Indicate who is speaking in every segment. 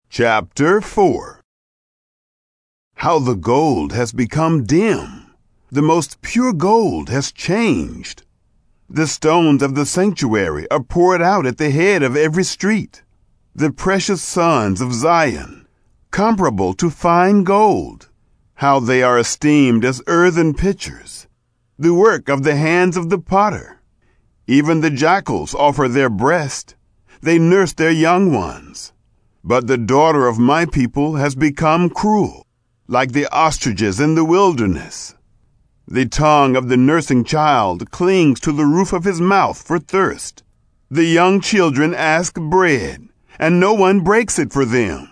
Speaker 1: Chapter 4. How the gold has become dim. The most pure gold has changed. The stones of the sanctuary are poured out at the head of every street. The precious sons of Zion, comparable to fine gold. How they are esteemed as earthen pitchers, the work of the hands of the potter. Even the jackals offer their breast. They nurse their young ones. But the daughter of my people has become cruel, like the ostriches in the wilderness. The tongue of the nursing child clings to the roof of his mouth for thirst. The young children ask bread, and no one breaks it for them.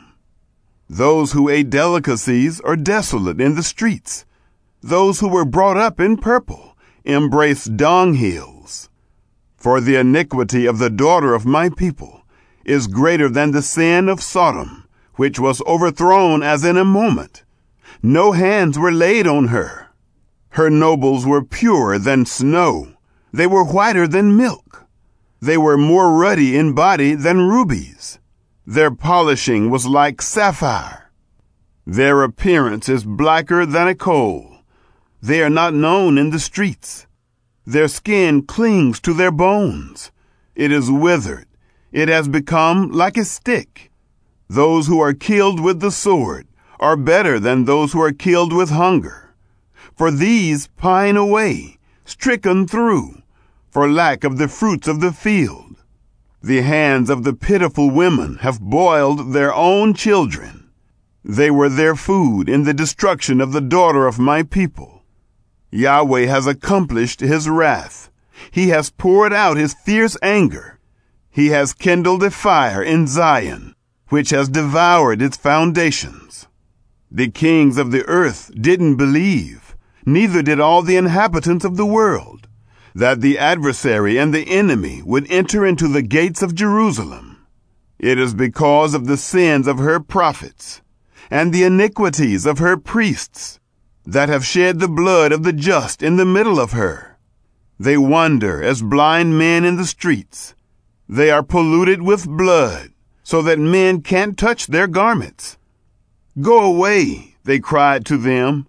Speaker 1: Those who ate delicacies are desolate in the streets. Those who were brought up in purple embrace dunghills. For the iniquity of the daughter of my people is greater than the sin of Sodom, which was overthrown as in a moment. No hands were laid on her. Her nobles were purer than snow. They were whiter than milk. They were more ruddy in body than rubies. Their polishing was like sapphire. Their appearance is blacker than a coal. They are not known in the streets. Their skin clings to their bones. It is withered. It has become like a stick. Those who are killed with the sword are better than those who are killed with hunger. For these pine away, stricken through, for lack of the fruits of the field. The hands of the pitiful women have boiled their own children. They were their food in the destruction of the daughter of my people. Yahweh has accomplished his wrath. He has poured out his fierce anger. He has kindled a fire in Zion, which has devoured its foundations. The kings of the earth didn't believe, neither did all the inhabitants of the world, that the adversary and the enemy would enter into the gates of Jerusalem. It is because of the sins of her prophets and the iniquities of her priests that have shed the blood of the just in the middle of her. They wander as blind men in the streets. They are polluted with blood, so that men can't touch their garments. Go away, they cried to them.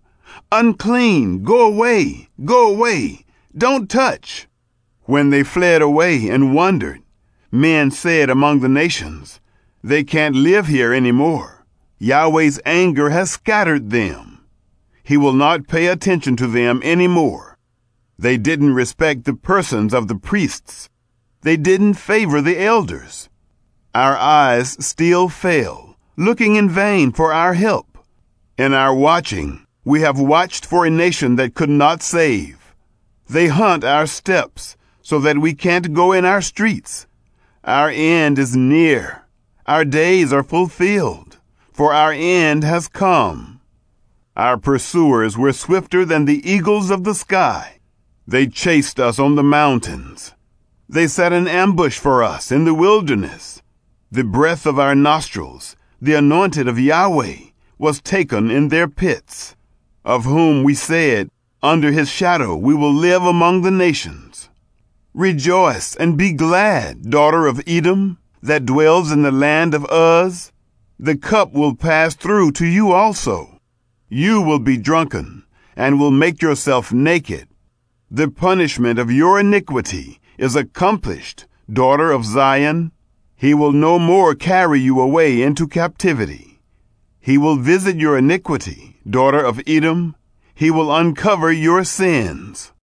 Speaker 1: Unclean, go away, go away, don't touch. When they fled away and wondered, men said among the nations, they can't live here anymore. Yahweh's anger has scattered them. He will not pay attention to them anymore. They didn't respect the persons of the priests. They didn't favor the elders. Our eyes still fail, looking in vain for our help. In our watching, we have watched for a nation that could not save. They hunt our steps so that we can't go in our streets. Our end is near. Our days are fulfilled, for our end has come. Our pursuers were swifter than the eagles of the sky. They chased us on the mountains. They set an ambush for us in the wilderness. The breath of our nostrils, the anointed of Yahweh, was taken in their pits, of whom we said, under his shadow we will live among the nations. Rejoice and be glad, daughter of Edom, that dwells in the land of Uz. The cup will pass through to you also. You will be drunken, and will make yourself naked. The punishment of your iniquity is accomplished, daughter of Zion. He will no more carry you away into captivity. He will visit your iniquity, daughter of Edom. He will uncover your sins.